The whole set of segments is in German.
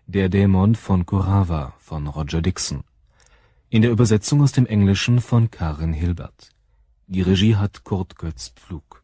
Der Dämon von Curawa von Roger Dixon. In der Übersetzung aus dem Englischen von Karin Hilbert. Die Regie hat Kurt Götz-Pflug.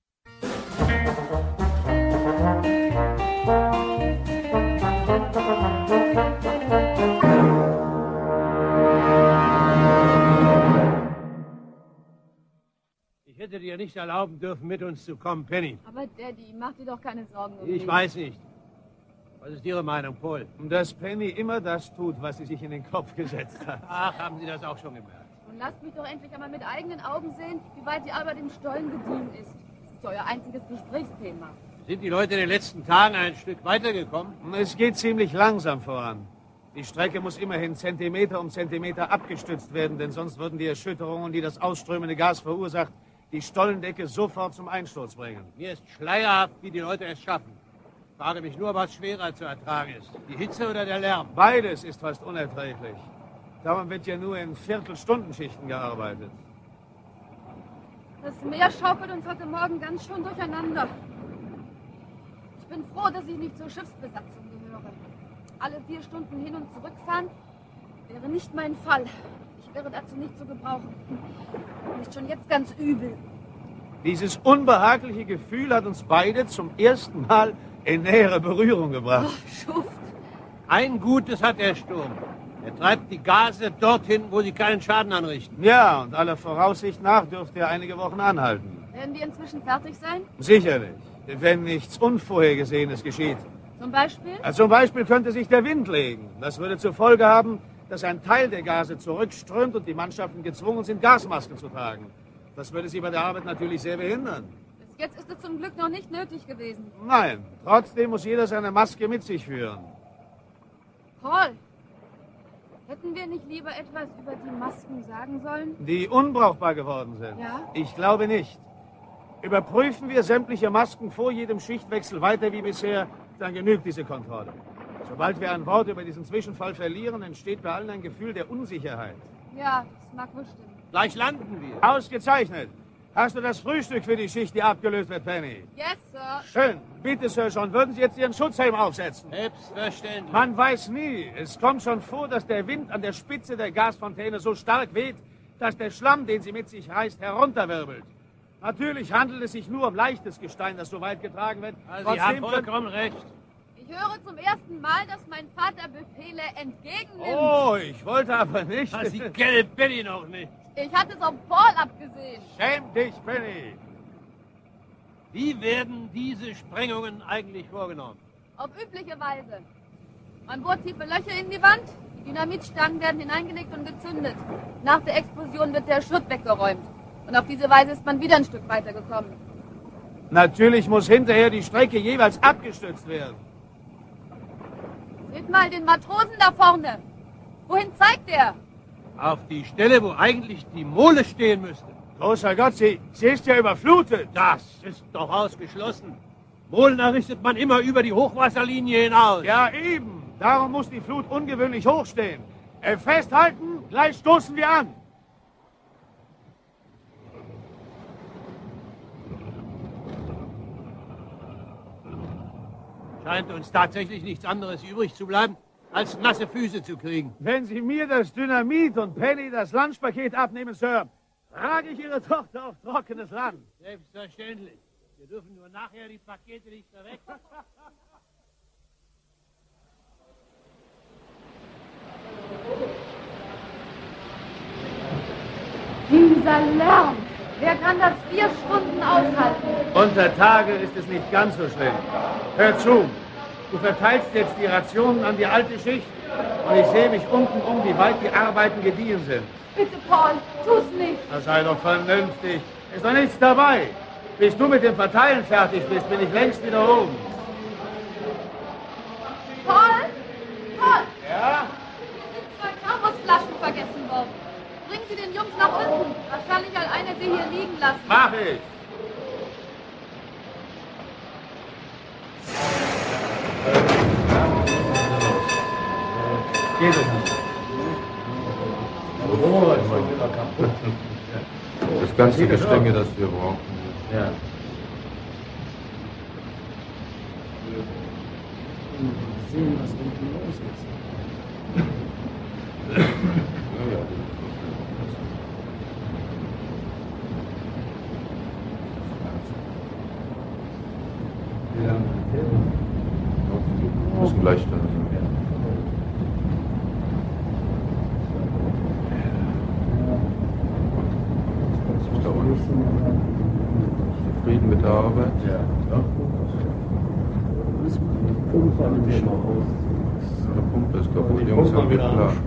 Ich hätte dir nicht erlauben dürfen, mit uns zu kommen, Penny. Aber Daddy, mach dir doch keine Sorgen um Ich mich. weiß nicht. Was ist Ihre Meinung, Paul? Dass Penny immer das tut, was sie sich in den Kopf gesetzt hat. Ach, haben Sie das auch schon gemerkt? Und lasst mich doch endlich einmal mit eigenen Augen sehen, wie weit die Arbeit im Stollen gediehen ist. Das ist ja euer einziges Gesprächsthema. Sind die Leute in den letzten Tagen ein Stück weitergekommen? Es geht ziemlich langsam voran. Die Strecke muss immerhin Zentimeter um Zentimeter abgestützt werden, denn sonst würden die Erschütterungen, die das ausströmende Gas verursacht, die Stollendecke sofort zum Einsturz bringen. Mir ist schleierhaft, wie die Leute es schaffen. Ich frage mich nur, was schwerer zu ertragen ist. Die Hitze oder der Lärm? Beides ist fast unerträglich. Darum wird ja nur in Viertelstundensschichten gearbeitet. Das Meer schaukelt uns heute Morgen ganz schön durcheinander. Ich bin froh, dass ich nicht zur Schiffsbesatzung gehöre. Alle 4 Stunden hin und zurückfahren wäre nicht mein Fall. Ich wäre dazu nicht zu gebrauchen. Mir ist schon jetzt ganz übel. Dieses unbehagliche Gefühl hat uns beide zum ersten Mal in nähere Berührung gebracht. Oh, Schuft. Ein Gutes hat der Sturm. Er treibt die Gase dorthin, wo sie keinen Schaden anrichten. Ja, und aller Voraussicht nach dürfte er einige Wochen anhalten. Werden wir inzwischen fertig sein? Sicherlich, wenn nichts Unvorhergesehenes geschieht. Zum Beispiel? Zum Beispiel könnte sich der Wind legen. Das würde zur Folge haben, dass ein Teil der Gase zurückströmt und die Mannschaften gezwungen sind, Gasmasken zu tragen. Das würde sie bei der Arbeit natürlich sehr behindern. Bis jetzt ist es zum Glück noch nicht nötig gewesen. Nein, trotzdem muss jeder seine Maske mit sich führen. Paul, hätten wir nicht lieber etwas über die Masken sagen sollen? Die unbrauchbar geworden sind? Ja. Ich glaube nicht. Überprüfen wir sämtliche Masken vor jedem Schichtwechsel weiter wie bisher, dann genügt diese Kontrolle. Sobald wir ein Wort über diesen Zwischenfall verlieren, entsteht bei allen ein Gefühl der Unsicherheit. Ja, das mag wohl stimmen. Gleich landen wir. Ausgezeichnet. Hast du das Frühstück für die Schicht, die abgelöst wird, Penny? Yes, Sir. Schön. Bitte, Sir John, würden Sie jetzt Ihren Schutzhelm aufsetzen? Selbstverständlich. Man weiß nie. Es kommt schon vor, dass der Wind an der Spitze der Gasfontäne so stark weht, dass der Schlamm, den sie mit sich reißt, herunterwirbelt. Natürlich handelt es sich nur um leichtes Gestein, das so weit getragen wird. Also Sie haben vollkommen recht. Ich höre zum ersten Mal, dass mein Vater Befehle entgegennimmt. Oh, ich wollte aber nicht. Sie kennen Penny noch nicht. Ich hatte es auf Paul abgesehen. Schäm dich, Penny. Wie werden diese Sprengungen eigentlich vorgenommen? Auf übliche Weise. Man bohrt tiefe Löcher in die Wand, die Dynamitstangen werden hineingelegt und gezündet. Nach der Explosion wird der Schutt weggeräumt. Und auf diese Weise ist man wieder ein Stück weitergekommen. Natürlich muss hinterher die Strecke jeweils abgestützt werden. Seht mal den Matrosen da vorne. Wohin zeigt er? Auf die Stelle, wo eigentlich die Mole stehen müsste. Großer Gott, sie ist ja überflutet. Das ist doch ausgeschlossen. Molen errichtet man immer über die Hochwasserlinie hinaus. Ja, eben. Darum muss die Flut ungewöhnlich hoch stehen. Festhalten, gleich stoßen wir an. Scheint uns tatsächlich nichts anderes übrig zu bleiben, als nasse Füße zu kriegen. Wenn Sie mir das Dynamit und Penny das Lunchpaket abnehmen, Sir, trage ich Ihre Tochter auf trockenes Land. Selbstverständlich. Wir dürfen nur nachher die Pakete nicht verwechseln. Dieser Lärm. Wer kann das 4 Stunden aushalten? Unter Tage ist es nicht ganz so schlimm. Hör zu, du verteilst jetzt die Rationen an die alte Schicht und ich sehe mich unten um, wie weit die Arbeiten gediehen sind. Bitte, Paul, tu's nicht. Na, sei doch vernünftig. Ist doch nichts dabei. Bis du mit dem Verteilen fertig bist, bin ich längst wieder oben. Paul? Paul? Ja? Hier sind 2 Thermosflaschen vergessen worden. Bringen Sie den Jungs nach unten. Wahrscheinlich hat einer sie hier liegen lassen. Mach ich. Geht es nicht. Oh, ist schon wieder kaputt. Das ganze Gestänge, das wir brauchen. Ja. sehen, was unten los ist. Wir müssen gleich da sein. Zufrieden mit der Arbeit? Ja, doch. Der Pumpe ist kaputt, die Jungs haben wieder klar.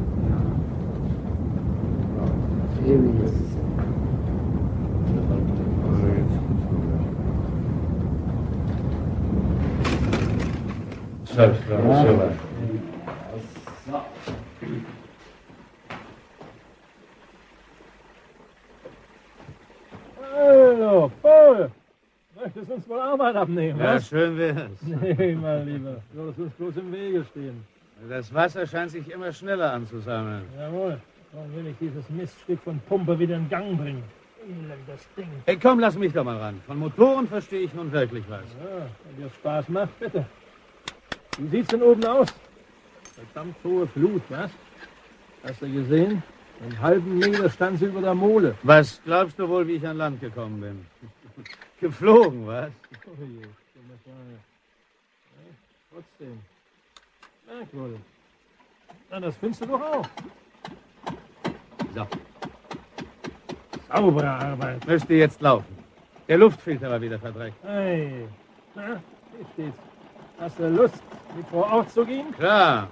Hallo, Paul. Möchtest du uns wohl Arbeit abnehmen, Ja, was? schön wär's. Nee, mein Lieber. Du würdest uns bloß im Wege stehen. Das Wasser scheint sich immer schneller anzusammeln. Jawohl. Darum will ich dieses Miststück von Pumpe wieder in Gang bringen. Elendes Ding. Hey, komm, lass mich doch mal ran. Von Motoren verstehe ich nun wirklich was. Ja, wenn dir Spaß macht, bitte. Wie sieht's denn oben aus? Verdammt hohe Flut, was? Hast du gesehen? Einen halben Meter stand sie über der Mole. Was glaubst du wohl, wie ich an Land gekommen bin? Geflogen, was? Oh je, dumme Frage. Ja, trotzdem. Merkwürdig. Na, das findest du doch auch. So, Saubere Arbeit. müsste jetzt laufen. Der Luftfilter war wieder verdreckt. Hey, na, hier steht's. Hast du Lust, mit vor Ort zu gehen? Klar.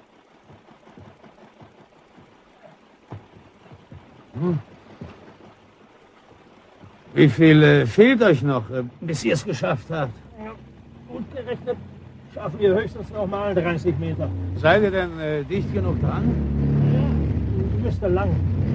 Wie viel fehlt euch noch, bis ihr es geschafft habt? Ja, gut gerechnet schaffen wir höchstens noch mal 30 Meter. Seid ihr denn dicht genug dran? Ja, müsste lang.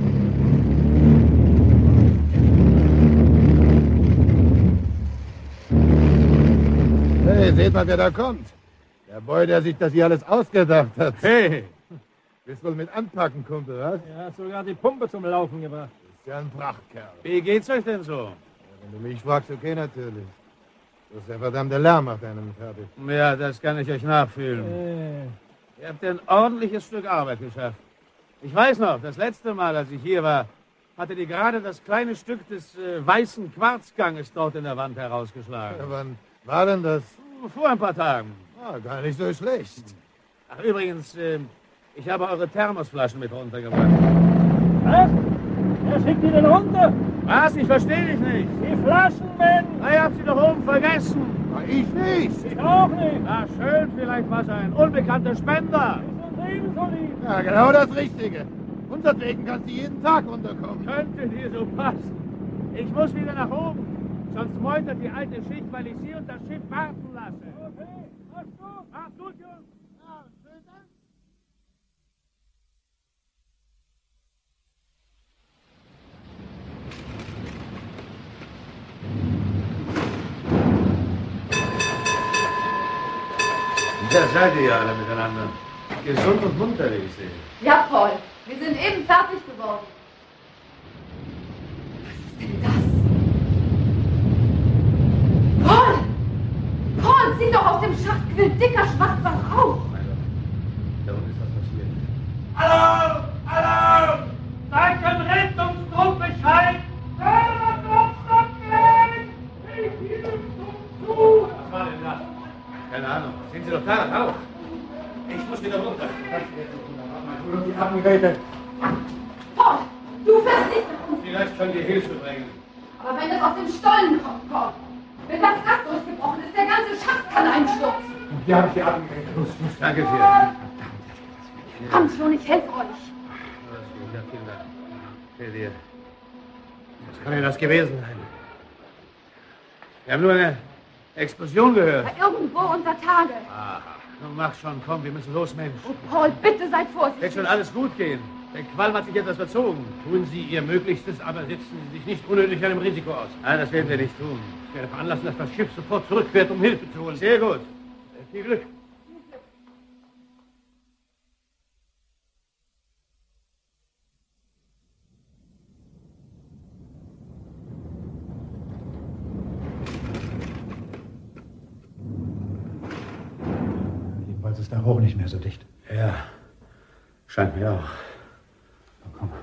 Hey, seht mal, wer da kommt. Der Boy, der sich das hier alles ausgedacht hat. Hey, Bist wohl mit anpacken, Kumpel, was? Er hat sogar die Pumpe zum Laufen gebracht. Ist ja ein Prachtkerl. wie geht's euch denn so? Ja, wenn du mich fragst, okay, natürlich. Das ist der verdammte Lärm macht einen fertig. Ja, das kann ich euch nachfühlen. Ihr habt ein ordentliches Stück Arbeit geschafft. Ich weiß noch, das letzte Mal, als ich hier war, hatte die gerade das kleine Stück des weißen Quarzganges dort in der Wand herausgeschlagen. Ja, wann war denn das? Vor ein paar Tagen. Ah, gar nicht so schlecht. Ach, übrigens, ich habe eure Thermosflaschen mit runtergebracht. Was? Wer schickt die denn runter? Was? Ich verstehe dich nicht. Die Flaschen, Ben! Na, ihr habt sie doch oben vergessen. Na, ich nicht. Ich auch nicht! Na, schön, vielleicht war es ein unbekannter Spender. Ist uns ebenso lieb! Ja, genau das Richtige. Unsertwegen kannst du jeden Tag runterkommen. Könnte dir so passen. Ich muss wieder nach oben. Sonst meutert die alte Schicht, weil ich sie und das Schiff warten lasse. Okay, mach's gut! Macht's gut, Jungs. Ja, schönen Dank. Da seid ihr ja alle miteinander. Gesund und munter, wie ich sehe. Ja, Paul, wir sind eben fertig geworden. Was ist denn das? Paul! Paul, sieh doch, aus dem Schacht quillt dicker, schwarzer Rauch. Mein Gott, da unten ist was passiert. Alarm! Alarm! Sagt dem Rettungstrupp Bescheid! Was war denn das? Keine Ahnung. Sehen Sie doch da, Rauch. Ich muss wieder runter. Paul, du fährst nicht mit uns. Vielleicht können wir Hilfe bringen. Aber wenn es aus dem Stollen kommt, Paul, wenn das Gas durchgebrochen ist, der ganze Schacht kann einstürzen. Die habe ich dir abgekriegt. Danke sehr. Kommt schon, ich helfe euch. Alles gut, ja, vielen Dank. Für dir. Was kann denn das gewesen sein? Wir haben nur eine Explosion gehört. Ja, irgendwo unter Tage. Aha. Nun mach schon, komm, wir müssen los, Mensch. Oh, Paul, bitte seid Wird vorsichtig. schon alles gut gehen. Der Qualm hat sich etwas verzogen. Tun Sie Ihr Möglichstes, aber setzen Sie sich nicht unnötig einem Risiko aus. Nein, das werden wir nicht tun. Ich werde veranlassen, dass das Schiff sofort zurückfährt, um Hilfe zu holen. Sehr gut. Viel Glück. Jedenfalls ist der Rauch nicht mehr so dicht. Ja, scheint mir auch. Na, komm.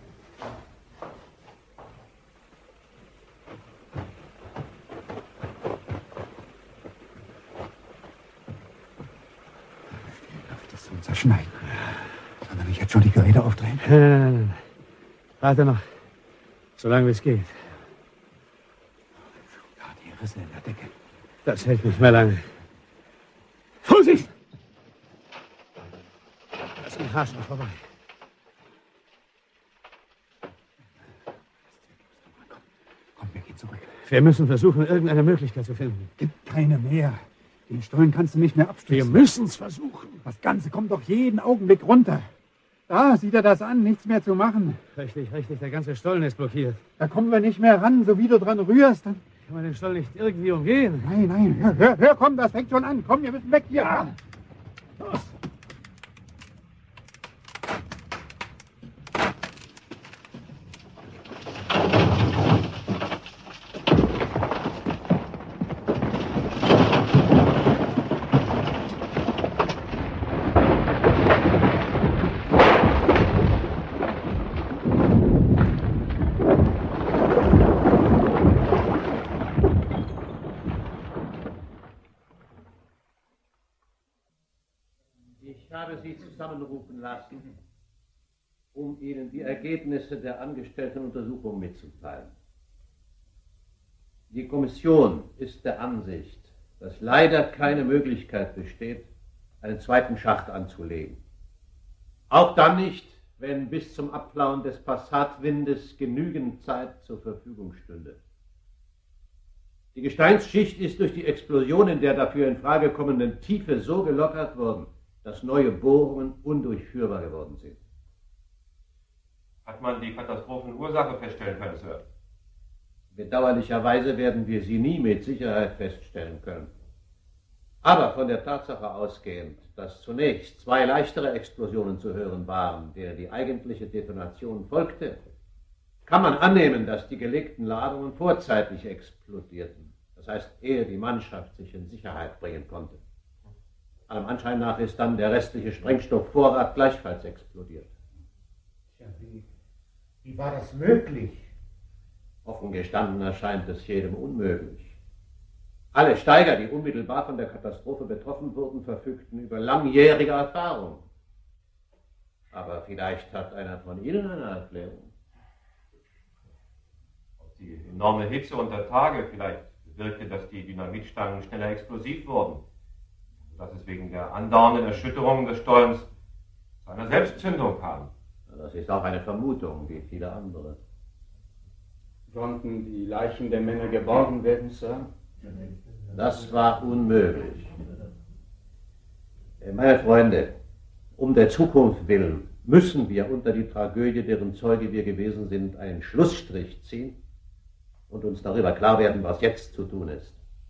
Das soll uns zerschneiden. Sollen wir nicht jetzt schon die Geräte aufdrehen? Nein. Warte noch. So lange wie es geht. Da, die Risse in der Decke. Das hält nicht mehr lange. Vorsicht! Das geht rasch noch vorbei. Komm, wir gehen zurück. Wir müssen versuchen, irgendeine Möglichkeit zu finden. Gibt keine mehr. Den Stollen kannst du nicht mehr abstützen. Wir müssen es versuchen. Das Ganze kommt doch jeden Augenblick runter. Da, sieh dir das an, nichts mehr zu machen. Richtig, richtig. Der ganze Stollen ist blockiert. Da kommen wir nicht mehr ran, so wie du dran rührst. Dann... Kann man den Stollen nicht irgendwie umgehen? Nein, hör, komm, das fängt schon an. Komm, wir müssen weg hier. Ja. Los! Ich habe Sie zusammenrufen lassen, um Ihnen die Ergebnisse der angestellten Untersuchung mitzuteilen. Die Kommission ist der Ansicht, dass leider keine Möglichkeit besteht, einen zweiten Schacht anzulegen. Auch dann nicht, wenn bis zum Abflauen des Passatwindes genügend Zeit zur Verfügung stünde. Die Gesteinsschicht ist durch die Explosion in der dafür in Frage kommenden Tiefe so gelockert worden, dass neue Bohrungen undurchführbar geworden sind. Hat man die Katastrophenursache feststellen können, Sir? Bedauerlicherweise werden wir sie nie mit Sicherheit feststellen können. Aber von der Tatsache ausgehend, dass zunächst 2 leichtere Explosionen zu hören waren, denen die eigentliche Detonation folgte, kann man annehmen, dass die gelegten Ladungen vorzeitig explodierten. Das heißt, ehe die Mannschaft sich in Sicherheit bringen konnte. Allem Anschein nach ist dann der restliche Sprengstoffvorrat gleichfalls explodiert. Tja, wie war das möglich? Offen gestanden erscheint es jedem unmöglich. Alle Steiger, die unmittelbar von der Katastrophe betroffen wurden, verfügten über langjährige Erfahrung. Aber vielleicht hat einer von Ihnen eine Erklärung. Ob die enorme Hitze unter Tage vielleicht bewirkte, dass die Dynamitstangen schneller explosiv wurden. Dass es wegen der andauernden Erschütterung des Stollens zu einer Selbstzündung kam. Das ist auch eine Vermutung, wie viele andere. Konnten die Leichen der Männer geborgen werden, Sir? Das war unmöglich. Meine Freunde, um der Zukunft willen müssen wir unter die Tragödie, deren Zeuge wir gewesen sind, einen Schlussstrich ziehen und uns darüber klar werden, was jetzt zu tun ist.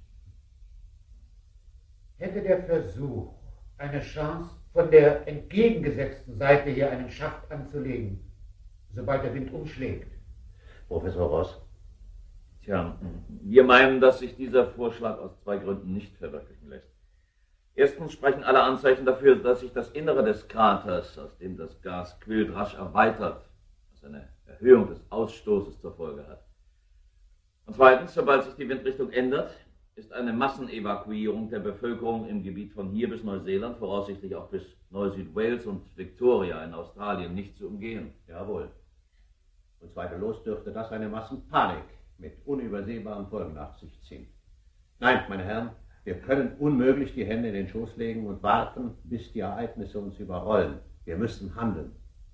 Hätte der Versuch eine Chance, von der entgegengesetzten Seite hier einen Schacht anzulegen, sobald der Wind umschlägt? Professor Ross? Tja, wir meinen, dass sich dieser Vorschlag aus 2 Gründen nicht verwirklichen lässt. Erstens sprechen alle Anzeichen dafür, dass sich das Innere des Kraters, aus dem das Gas quillt, rasch erweitert, was eine Erhöhung des Ausstoßes zur Folge hat. Und zweitens, sobald sich die Windrichtung ändert, ist eine Massenevakuierung der Bevölkerung im Gebiet von hier bis Neuseeland, voraussichtlich auch bis Neu-Süd-Wales und Victoria in Australien, nicht zu umgehen. Jawohl. Und zweifellos dürfte das eine Massenpanik mit unübersehbaren Folgen nach sich ziehen. Nein, meine Herren, wir können unmöglich die Hände in den Schoß legen und warten, bis die Ereignisse uns überrollen. Wir müssen handeln.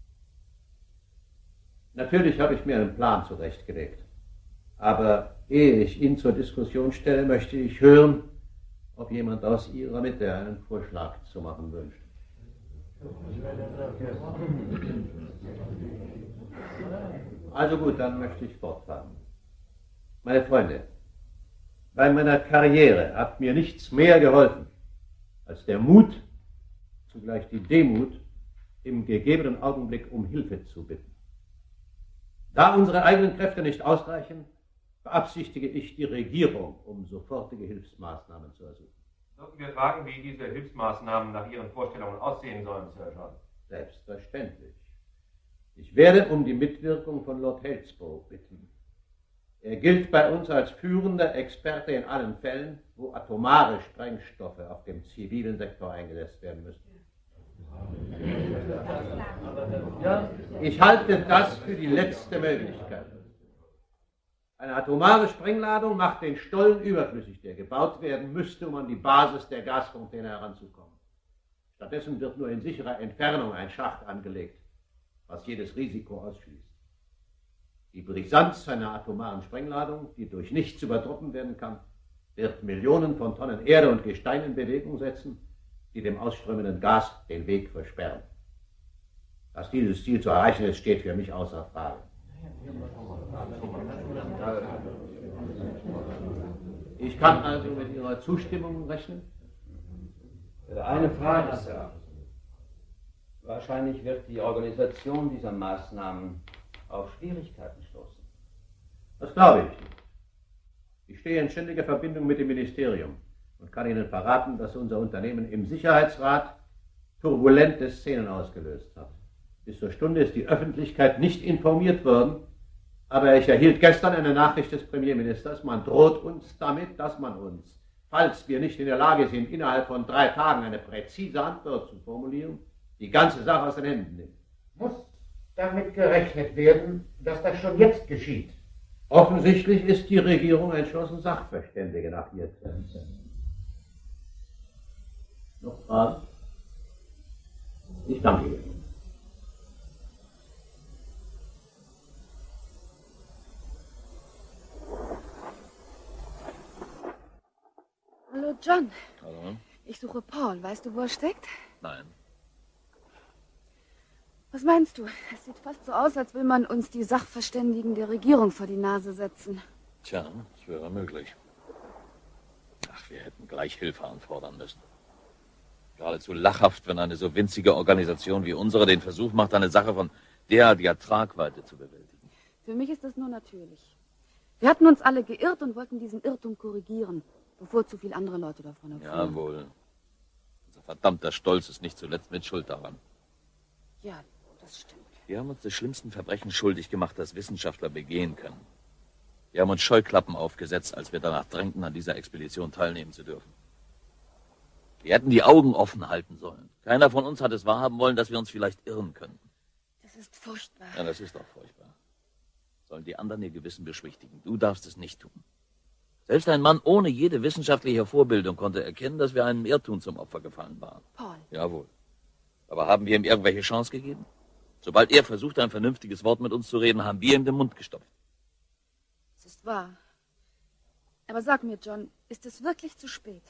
Natürlich habe ich mir einen Plan zurechtgelegt. Aber ehe ich ihn zur Diskussion stelle, möchte ich hören, ob jemand aus Ihrer Mitte einen Vorschlag zu machen wünscht. Also gut, dann möchte ich fortfahren. Meine Freunde, bei meiner Karriere hat mir nichts mehr geholfen, als der Mut, zugleich die Demut, im gegebenen Augenblick um Hilfe zu bitten. Da unsere eigenen Kräfte nicht ausreichen, beabsichtige ich, die Regierung um sofortige Hilfsmaßnahmen zu ersuchen. Dürfen wir fragen, wie diese Hilfsmaßnahmen nach Ihren Vorstellungen aussehen sollen, Sir John? Selbstverständlich. Ich werde um die Mitwirkung von Lord Hillsborough bitten. Er gilt bei uns als führender Experte in allen Fällen, wo atomare Sprengstoffe auf dem zivilen Sektor eingesetzt werden müssen. Ich halte das für die letzte Möglichkeit. Eine atomare Sprengladung macht den Stollen überflüssig, der gebaut werden müsste, um an die Basis der Gasfontäne heranzukommen. Stattdessen wird nur in sicherer Entfernung ein Schacht angelegt, was jedes Risiko ausschließt. Die Brisanz einer atomaren Sprengladung, die durch nichts übertroffen werden kann, wird Millionen von Tonnen Erde und Gestein in Bewegung setzen, die dem ausströmenden Gas den Weg versperren. Dass dieses Ziel zu erreichen ist, steht für mich außer Frage. Ich kann also mit Ihrer Zustimmung rechnen? Eine Frage, Sir. Wahrscheinlich wird die Organisation dieser Maßnahmen auf Schwierigkeiten stoßen. Das glaube ich nicht. Ich stehe in ständiger Verbindung mit dem Ministerium und kann Ihnen verraten, dass unser Unternehmen im Sicherheitsrat turbulente Szenen ausgelöst hat. Bis zur Stunde ist die Öffentlichkeit nicht informiert worden, aber ich erhielt gestern eine Nachricht des Premierministers, man droht uns damit, dass man uns, falls wir nicht in der Lage sind, innerhalb von 3 Tagen eine präzise Antwort zu formulieren, die ganze Sache aus den Händen nimmt. Muss damit gerechnet werden, dass das schon jetzt geschieht? Offensichtlich ist die Regierung entschlossen, Sachverständige nach ihr zu entsenden. Noch Fragen? Ich danke Ihnen. Hallo, John. Hallo? Ich suche Paul. Weißt du, wo er steckt? Nein. Was meinst du? Es sieht fast so aus, als will man uns die Sachverständigen der Regierung vor die Nase setzen. Tja, das wäre möglich. Ach, wir hätten gleich Hilfe anfordern müssen. Geradezu lachhaft, wenn eine so winzige Organisation wie unsere den Versuch macht, eine Sache von derartiger Tragweite zu bewältigen. Für mich ist das nur natürlich. Wir hatten uns alle geirrt und wollten diesen Irrtum korrigieren, bevor zu viele andere Leute davon erfuhren. Jawohl. Unser verdammter Stolz ist nicht zuletzt mit Schuld daran. Ja, das stimmt. Wir haben uns des schlimmsten Verbrechen schuldig gemacht, das Wissenschaftler begehen können. Wir haben uns Scheuklappen aufgesetzt, als wir danach drängten, an dieser Expedition teilnehmen zu dürfen. Wir hätten die Augen offen halten sollen. Keiner von uns hat es wahrhaben wollen, dass wir uns vielleicht irren könnten. Das ist furchtbar. Ja, das ist doch furchtbar. Sollen die anderen ihr Gewissen beschwichtigen. Du darfst es nicht tun. Selbst ein Mann ohne jede wissenschaftliche Vorbildung konnte erkennen, dass wir einem Irrtum zum Opfer gefallen waren. Paul. Jawohl. Aber haben wir ihm irgendwelche Chance gegeben? Sobald er versuchte, ein vernünftiges Wort mit uns zu reden, haben wir ihm den Mund gestopft. Es ist wahr. Aber sag mir, John, ist es wirklich zu spät?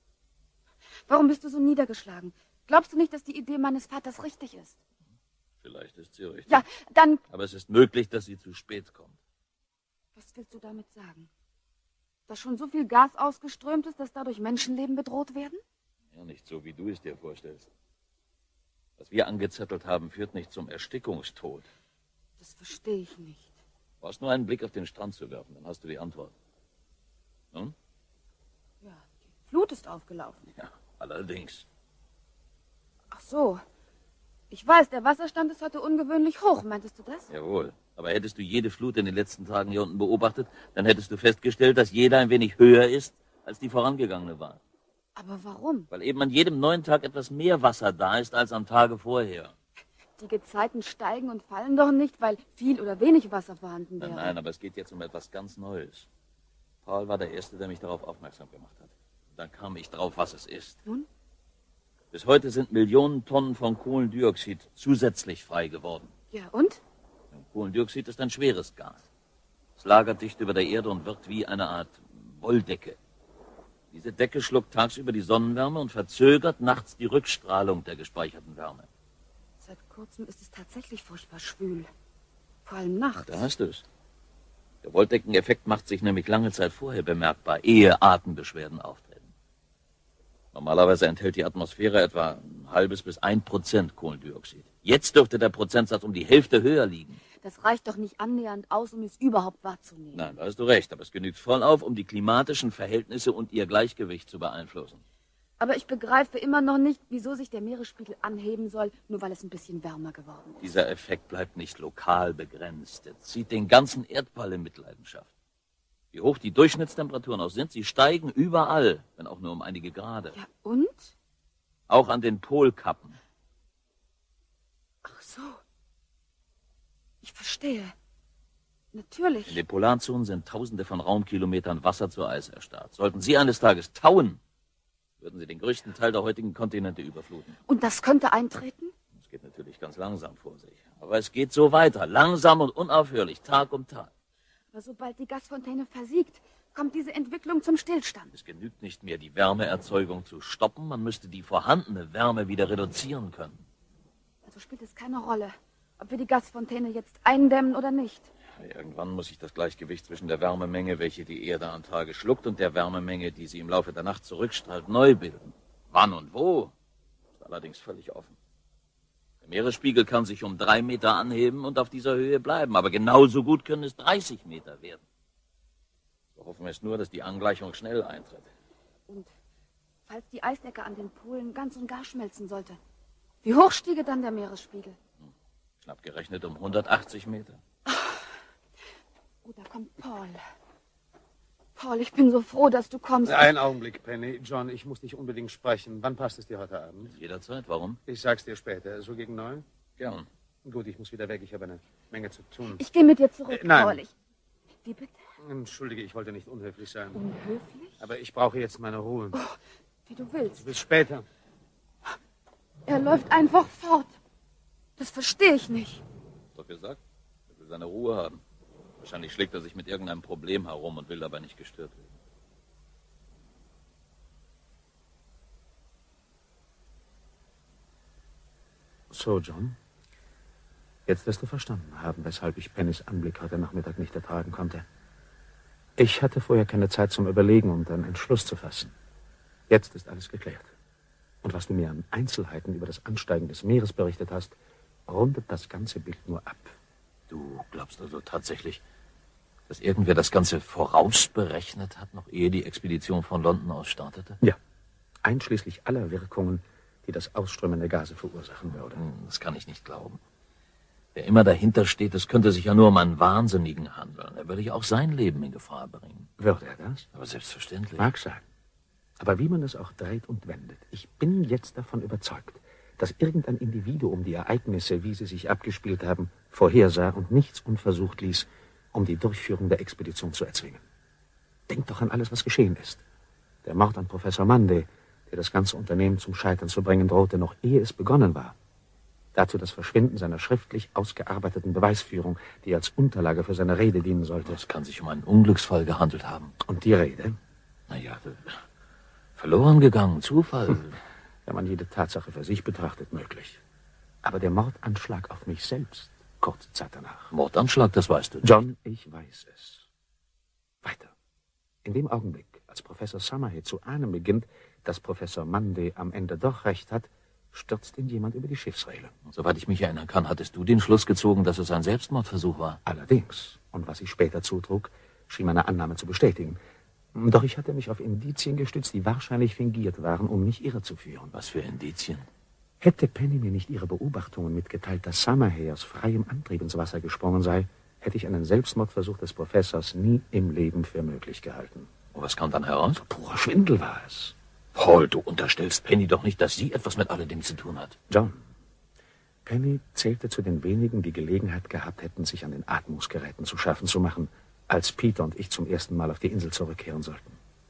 Warum bist du so niedergeschlagen? Glaubst du nicht, dass die Idee meines Vaters richtig ist? Vielleicht ist sie richtig. Ja, dann... Aber es ist möglich, dass sie zu spät kommt. Was willst du damit sagen? Dass schon so viel Gas ausgeströmt ist, dass dadurch Menschenleben bedroht werden? Ja, nicht so, wie du es dir vorstellst. Was wir angezettelt haben, führt nicht zum Erstickungstod. Das verstehe ich nicht. Du brauchst nur einen Blick auf den Strand zu werfen, dann hast du die Antwort. Hm? Ja, die Flut ist aufgelaufen. Ja, allerdings. Ach so. Ich weiß, der Wasserstand ist heute ungewöhnlich hoch. Meintest du das? Jawohl. Aber hättest du jede Flut in den letzten Tagen hier unten beobachtet, dann hättest du festgestellt, dass jeder ein wenig höher ist, als die vorangegangene war. Aber warum? Weil eben an jedem neuen Tag etwas mehr Wasser da ist als am Tage vorher. Die Gezeiten steigen und fallen doch nicht, weil viel oder wenig Wasser vorhanden wäre. Nein, aber es geht jetzt um etwas ganz Neues. Paul war der Erste, der mich darauf aufmerksam gemacht hat. Dann kam ich drauf, was es ist. Nun? Bis heute sind Millionen Tonnen von Kohlendioxid zusätzlich frei geworden. Ja, und? Kohlendioxid ist ein schweres Gas. Es lagert dicht über der Erde und wirkt wie eine Art Wolldecke. Diese Decke schluckt tagsüber die Sonnenwärme und verzögert nachts die Rückstrahlung der gespeicherten Wärme. Seit kurzem ist es tatsächlich furchtbar schwül. Vor allem nachts. Da hast du es. Der Wolldeckeneffekt macht sich nämlich lange Zeit vorher bemerkbar, ehe Atembeschwerden auftreten. Normalerweise enthält die Atmosphäre etwa 0,5 bis 1% Kohlendioxid. Jetzt dürfte der Prozentsatz um die Hälfte höher liegen. Das reicht doch nicht annähernd aus, um es überhaupt wahrzunehmen. Nein, da hast du recht, aber es genügt voll auf, um die klimatischen Verhältnisse und ihr Gleichgewicht zu beeinflussen. Aber ich begreife immer noch nicht, wieso sich der Meeresspiegel anheben soll, nur weil es ein bisschen wärmer geworden ist. Dieser Effekt bleibt nicht lokal begrenzt. Er zieht den ganzen Erdball in Mitleidenschaft. Wie hoch die Durchschnittstemperaturen auch sind, sie steigen überall, wenn auch nur um einige Grade. Ja, und? Auch an den Polkappen. Ach so. Ich verstehe. Natürlich. In den Polarzonen sind Tausende von Raumkilometern Wasser zu Eis erstarrt. Sollten Sie eines Tages tauen, würden Sie den größten Teil der heutigen Kontinente überfluten. Und das könnte eintreten? Es geht natürlich ganz langsam vor sich. Aber es geht so weiter, langsam und unaufhörlich, Tag um Tag. Aber sobald die Gasfontäne versiegt, kommt diese Entwicklung zum Stillstand. Es genügt nicht mehr, die Wärmeerzeugung zu stoppen. Man müsste die vorhandene Wärme wieder reduzieren können. Also spielt es keine Rolle, ob wir die Gasfontäne jetzt eindämmen oder nicht. Irgendwann muss sich das Gleichgewicht zwischen der Wärmemenge, welche die Erde am Tage schluckt, und der Wärmemenge, die sie im Laufe der Nacht zurückstrahlt, neu bilden. Wann und wo, ist allerdings völlig offen. Der Meeresspiegel kann sich um 3 Meter anheben und auf dieser Höhe bleiben, aber genauso gut können es 30 Meter werden. So hoffen wir es nur, dass die Angleichung schnell eintritt. Und falls die Eisdecke an den Polen ganz und gar schmelzen sollte, wie hoch stiege dann der Meeresspiegel? Knapp gerechnet um 180 Meter. Oh, da kommt Paul. Paul, ich bin so froh, dass du kommst. Einen Augenblick, Penny. John, ich muss dich unbedingt sprechen. Wann passt es dir heute Abend? Jederzeit. Warum? Ich sag's dir später. So gegen 9? Gern. Gut, ich muss wieder weg. Ich habe eine Menge zu tun. Ich gehe mit dir zurück, nein. Paul. Wie bitte? Entschuldige, ich wollte nicht unhöflich sein. Unhöflich? Aber ich brauche jetzt meine Ruhe. Oh, wie du willst. Bis später. Er läuft einfach fort. Das verstehe ich nicht. Doch gesagt, er will seine Ruhe haben. Wahrscheinlich schlägt er sich mit irgendeinem Problem herum und will dabei nicht gestört werden. So, John. Jetzt wirst du verstanden haben, weshalb ich Pennys Anblick heute Nachmittag nicht ertragen konnte. Ich hatte vorher keine Zeit zum Überlegen und einen Entschluss zu fassen. Jetzt ist alles geklärt. Und was du mir an Einzelheiten über das Ansteigen des Meeres berichtet hast, rundet das ganze Bild nur ab. Du glaubst also tatsächlich, dass irgendwer das Ganze vorausberechnet hat, noch ehe die Expedition von London aus startete? Ja, einschließlich aller Wirkungen, die das Ausströmen der Gase verursachen würde. Das kann ich nicht glauben. Wer immer dahinter steht, es könnte sich ja nur um einen Wahnsinnigen handeln. Er würde ja auch sein Leben in Gefahr bringen. Würde er das? Aber selbstverständlich. Mag sein. Aber wie man es auch dreht und wendet, ich bin jetzt davon überzeugt, dass irgendein Individuum die Ereignisse, wie sie sich abgespielt haben, vorhersah und nichts unversucht ließ, um die Durchführung der Expedition zu erzwingen. Denk doch an alles, was geschehen ist. Der Mord an Professor Munday, der das ganze Unternehmen zum Scheitern zu bringen drohte, noch ehe es begonnen war. Dazu das Verschwinden seiner schriftlich ausgearbeiteten Beweisführung, die als Unterlage für seine Rede dienen sollte. Es kann sich um einen Unglücksfall gehandelt haben. Und die Rede? Naja, verloren gegangen, Zufall. Wenn man jede Tatsache für sich betrachtet, möglich. Aber der Mordanschlag auf mich selbst, kurze Zeit danach. Mordanschlag, das weißt du. John, ich weiß es. Weiter. In dem Augenblick, als Professor Summerhead zu ahnen beginnt, dass Professor Munday am Ende doch recht hat, stürzt ihn jemand über die Schiffsrehle. Soweit ich mich erinnern kann, hattest du den Schluss gezogen, dass es ein Selbstmordversuch war. Allerdings. Und was sich später zutrug, schien meine Annahme zu bestätigen. Doch ich hatte mich auf Indizien gestützt, die wahrscheinlich fingiert waren, um mich irrezuführen. Was für Indizien? Hätte Penny mir nicht ihre Beobachtungen mitgeteilt, dass Summerhead aus freiem Antrieb ins Wasser gesprungen sei, hätte ich einen Selbstmordversuch des Professors nie im Leben für möglich gehalten. Und was kam dann heraus? Purer Schwindel war es. Paul, du unterstellst Penny doch nicht, dass sie etwas mit alledem zu tun hat. John, Penny zählte zu den wenigen, die Gelegenheit gehabt hätten, sich an den Atmungsgeräten zu schaffen zu machen, als Peter und ich zum ersten Mal auf die Insel zurückkehren sollten.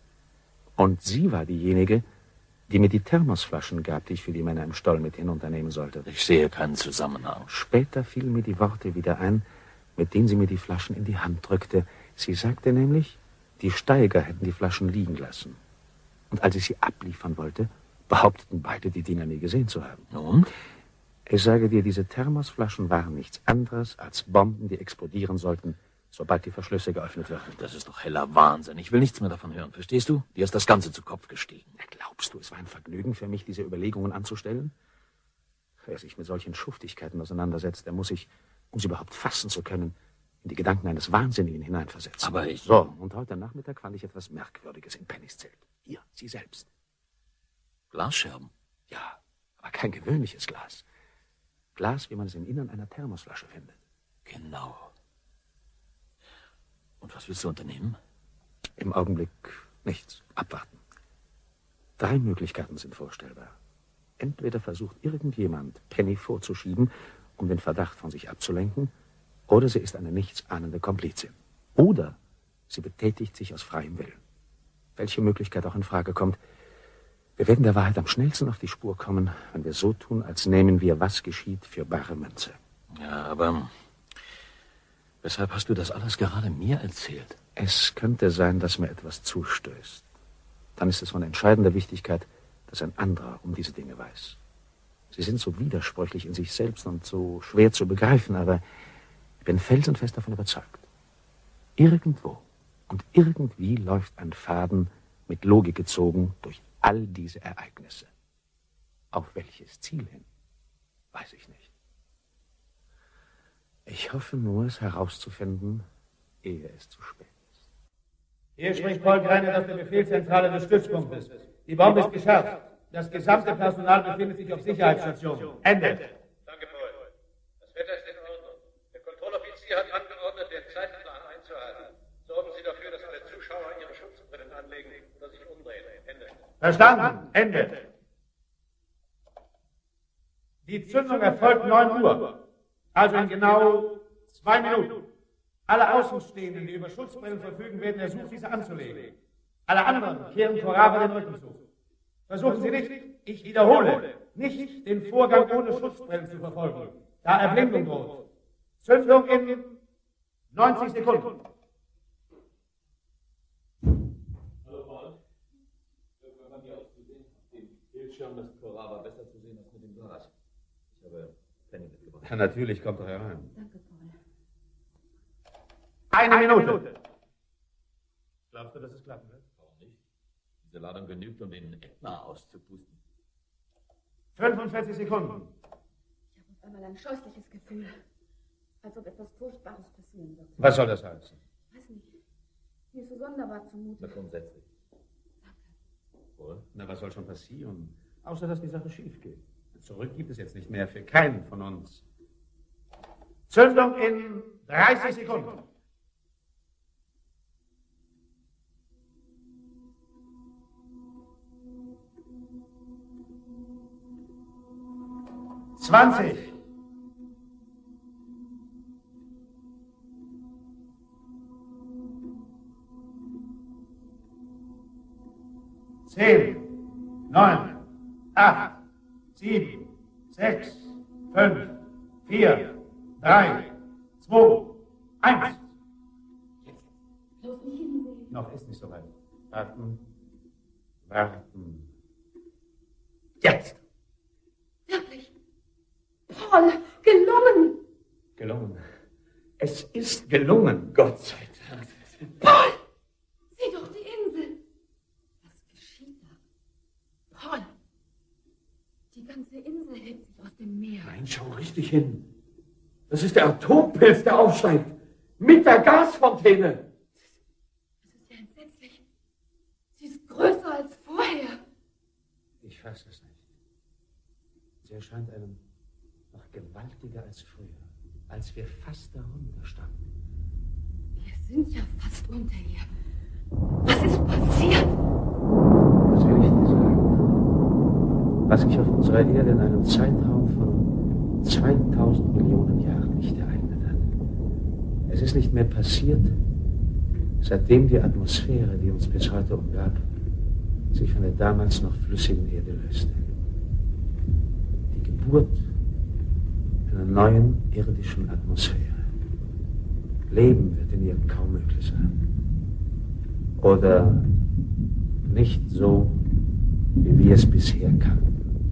Und sie war diejenige, die mir die Thermosflaschen gab, die ich für die Männer im Stall mit hinunternehmen sollte. Ich sehe keinen Zusammenhang. Später fielen mir die Worte wieder ein, mit denen sie mir die Flaschen in die Hand drückte. Sie sagte nämlich, die Steiger hätten die Flaschen liegen lassen. Und als ich sie abliefern wollte, behaupteten beide, die Dinger nie gesehen zu haben. Und? Ich sage dir, diese Thermosflaschen waren nichts anderes als Bomben, die explodieren sollten, sobald die Verschlüsse geöffnet werden. Das ist doch heller Wahnsinn. Ich will nichts mehr davon hören. Verstehst du? Dir ist das Ganze zu Kopf gestiegen. Glaubst du, es war ein Vergnügen für mich, diese Überlegungen anzustellen? Wer sich mit solchen Schuftigkeiten auseinandersetzt, der muss sich, um sie überhaupt fassen zu können, in die Gedanken eines Wahnsinnigen hineinversetzen. Aber ich... So, und heute Nachmittag fand ich etwas Merkwürdiges in Pennys Zelt. Hier, sie selbst. Glasscherben? Ja, aber kein gewöhnliches Glas. Glas, wie man es im Innern einer Thermosflasche findet. Genau. Und was willst du unternehmen? Im Augenblick nichts. Abwarten. 3 Möglichkeiten sind vorstellbar. Entweder versucht irgendjemand, Penny vorzuschieben, um den Verdacht von sich abzulenken, oder sie ist eine nichtsahnende Komplizin. Oder sie betätigt sich aus freiem Willen. Welche Möglichkeit auch in Frage kommt, wir werden der Wahrheit am schnellsten auf die Spur kommen, wenn wir so tun, als nehmen wir, was geschieht, für bare Münze. Ja, aber weshalb hast du das alles gerade mir erzählt? Es könnte sein, dass mir etwas zustößt. Dann ist es von entscheidender Wichtigkeit, dass ein anderer um diese Dinge weiß. Sie sind so widersprüchlich in sich selbst und so schwer zu begreifen, aber ich bin felsenfest davon überzeugt. Irgendwo und irgendwie läuft ein Faden mit Logik gezogen durch all diese Ereignisse. Auf welches Ziel hin, weiß ich nicht. Ich hoffe nur, es herauszufinden, ehe es zu spät ist. Hier spricht Paul Greiner aus der Befehlszentrale des Stützpunktes. Die Bombe ist geschärft. Das gesamte Personal befindet sich auf Sicherheitsstation. Ende. Danke, Paul. Das Wetter ist in Ordnung. Der Kontrolloffizier hat angeordnet, den Zeitplan einzuhalten. Sorgen Sie dafür, dass alle Zuschauer ihre Schutzbrillen anlegen oder sich umdrehen. Ende. Verstanden. Ende. Die Zündung erfolgt 9 Uhr. Also in genau 2 Minuten. Alle Außenstehenden, die über Schutzbrillen verfügen, werden ersucht, diese anzulegen. Alle anderen kehren Korawa den Rücken zu. Versuchen Sie nicht, ich wiederhole, nicht den Vorgang ohne Schutzbrillen zu verfolgen, da Erblindung droht. Zündung in 90 Sekunden. Hallo Paul. Von dir aus zu sehen, auf dem Bildschirm das Korawa besser zu sehen als mit dem Glas. Ich habe Penny mitgebracht. Ja, natürlich, kommt doch herein. Danke, Paul. Eine Minute. Glaubst du, dass es klappen wird? Warum nicht? Diese Ladung genügt, um den Ätna auszupusten. 45 Sekunden. Ich habe auf einmal ein scheußliches Gefühl, als ob etwas Furchtbares passieren wird. Was soll das heißen? Ich weiß nicht. Mir ist so sonderbar zumute. Na komm, setz dich. Wohl? Na, was soll schon passieren? Außer, dass die Sache schief geht. Zurück gibt es jetzt nicht mehr für keinen von uns. Zündung in 30 Sekunden. »20. 10, 9, 8, 7, 6, 5, 4, 3, 2, 1. Bloß nicht hinsehen. Noch ist nicht so weit. Warten. Warten. Jetzt! Wirklich. Paul, gelungen. Gelungen. Es ist gelungen, Gott sei Dank. Paul, sieh doch die Insel. Was geschieht da? Paul, die ganze Insel hebt sich aus dem Meer. Nein, schau richtig hin. Das ist der Atompilz, der aufsteigt. Mit der Gasfontäne. Das ist ja entsetzlich. Sie ist größer als vorher. Ich fasse es nicht. Sie erscheint einem noch gewaltiger als früher, als wir fast darunter standen. Wir sind ja fast unter ihr. Was ist passiert? Das will ich dir sagen. Was sich auf unserer Erde in einem Zeitraum von 2000 Millionen Jahren nicht ereignet hat. Es ist nicht mehr passiert, seitdem die Atmosphäre, die uns bis heute umgab, sich von der damals noch flüssigen Erde löste. Die Geburt einer neuen irdischen Atmosphäre. Leben wird in ihr kaum möglich sein. Oder nicht so, wie wir es bisher kannten.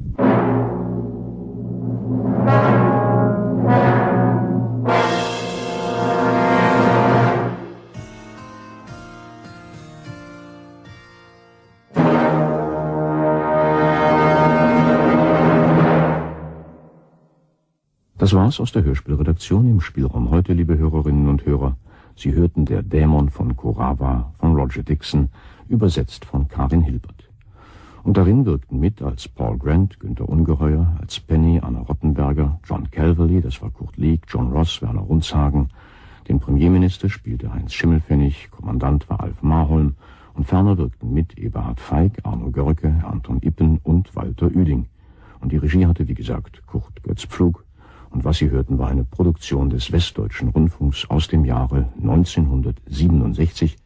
Das war's aus der Hörspielredaktion im Spielraum heute, liebe Hörerinnen und Hörer. Sie hörten Der Dämon von Korawa von Roger Dixon, übersetzt von Karin Hilbert. Und darin wirkten mit als Paul Grant, Günter Ungeheuer, als Penny Anna Rottenberger, John Calverley, das war Kurt Lieck, John Ross, Werner Runzhagen. Den Premierminister spielte Heinz Schimmelpfennig, Kommandant war Alf Marholm und ferner wirkten mit Eberhard Feig, Arno Görke, Anton Ippen und Walter Ueding. Und die Regie hatte, wie gesagt, Kurt Götz Pflug. Und was Sie hörten, war eine Produktion des Westdeutschen Rundfunks aus dem Jahre 1967,